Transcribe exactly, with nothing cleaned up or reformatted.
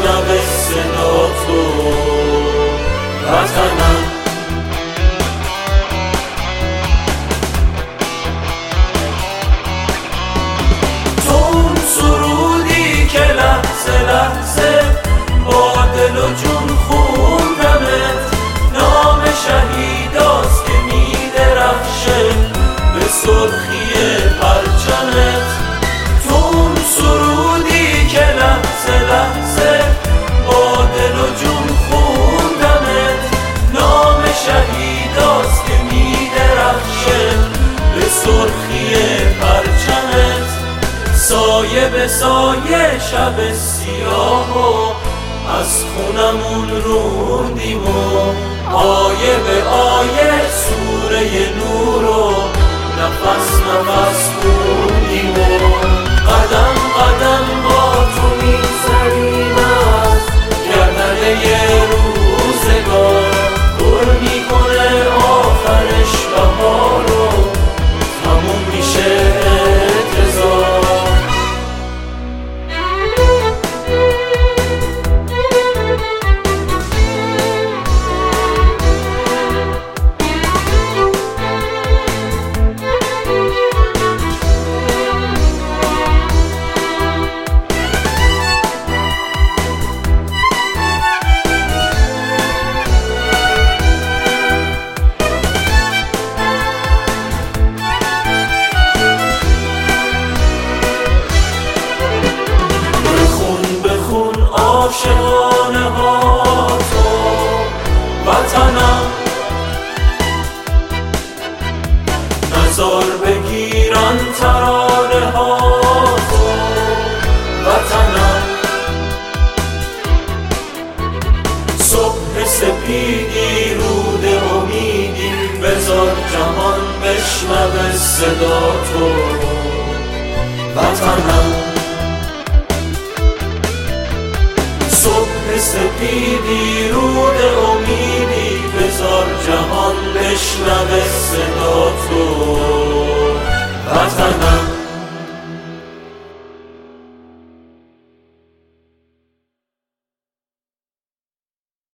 بشنوه صدا تو وطنم. تو اون سرودی که لحظه لحظه با دل و جون خوندمت، نام شهیداست که می درخشه به سرخی پرچمت. تو اون سرودی که لحظه لحظه با دل و جون خوندمت، نام شهیداست که می درخشه به سرخی پرچمت. سایه به سایه شب سیاه و از خونمون روندیم و آیه به آیه سوره نور و نفس نفس خوندیم و قدم قدم با تو می‌زنیم از گردن یه روزگار. پر میکنه آخرش بهار و تموم میشه انتظار. عاشقانه ها تو وطنم، نزار بگیرن ترانه ها تو وطنم. صبح سپیدی رود امیدی بذار جهان بشنوه صدا تو وطنم. صبح سپیدی رود امیدی بذار جهان بشنوه صدا